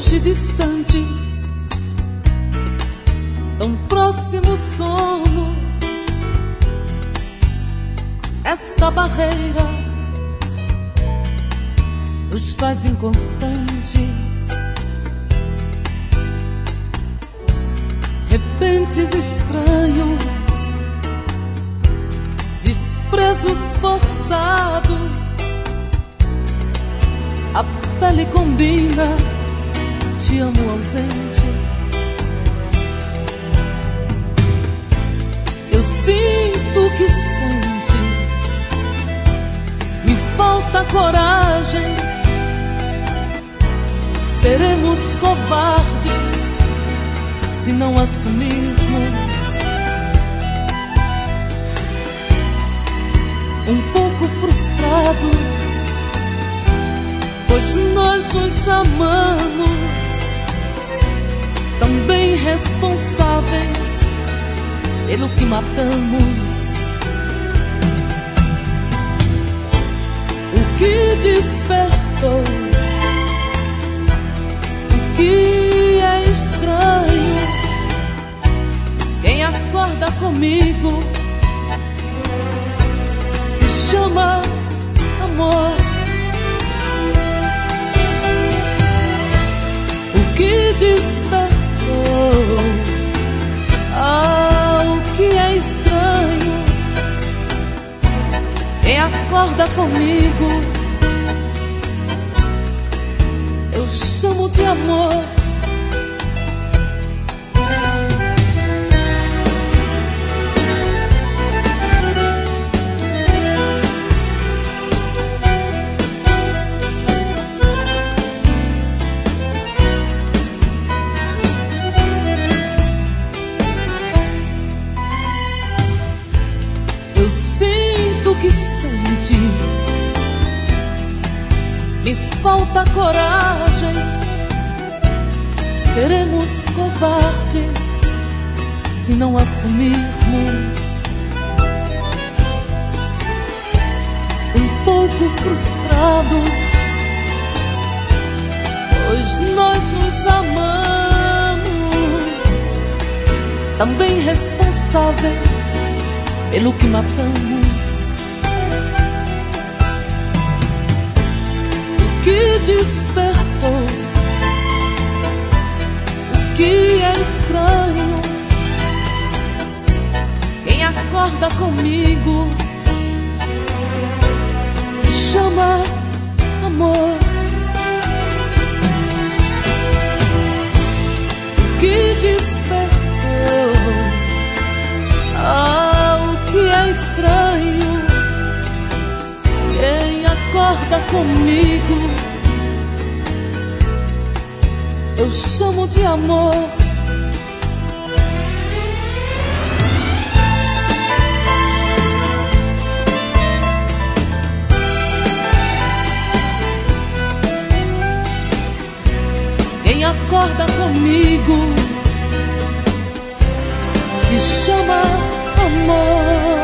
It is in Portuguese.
longe, distantes, tão próximos somos. Esta barreira nos faz inconstantes, repentes estranhos, desprezos forçados. A pele combina, te amo ausente. Eu sinto que sentes, me falta coragem. Seremos covardes se não assumirmos. Um pouco frustrados, pois nós nos amamos. Também responsáveis pelo que matamos. O que despertou, o que é estranho. Quem acorda comigo se chama amor. O que despertou, o que é estranho. Quem acorda comigo eu chamo de amor. Eu sinto que sentes, me falta coragem. Seremos covardes se não assumirmos. Um pouco frustrados, pois nós nos amamos. Também responsáveis pelo que matamos. O que despertou, o que é estranho. Quem acorda comigo se chama amor. O que despertou, o que é estranho. Quem acorda comigo eu chamo de amor. Quem acorda comigo se chama amor.